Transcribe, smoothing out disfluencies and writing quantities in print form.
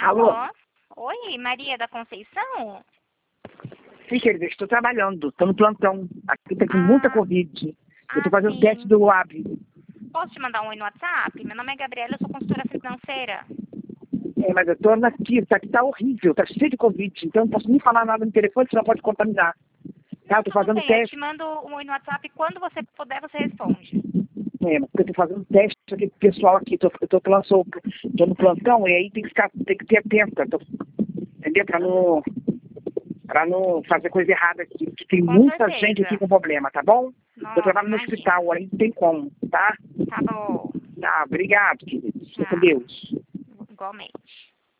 Alô? Oi, Maria da Conceição? Sim, querida, estou trabalhando, estou no plantão. Aqui tem muita Covid. Eu estou fazendo sim. teste do AB. Posso te mandar um oi no WhatsApp? Meu nome é Gabriela, eu sou consultora financeira. Mas eu estou aqui está horrível, está cheio de Covid, então não posso nem falar nada no telefone, senão pode contaminar. Tá, eu estou Tudo fazendo bem, eu teste. te mando um oi no WhatsApp. Quando você puder, você responde. Mas eu estou fazendo teste aqui com o pessoal aqui, estou no plantão, e aí tem que ter atenta, entendeu? Para não fazer coisa errada aqui, porque tem Com muita certeza. gente aqui com problema, tá bom? Nossa, Eu trabalho no imagina. hospital, aí não tem como, tá? Tá bom. Tá, obrigado, querido. Fica com Tchau. Deus. Igualmente.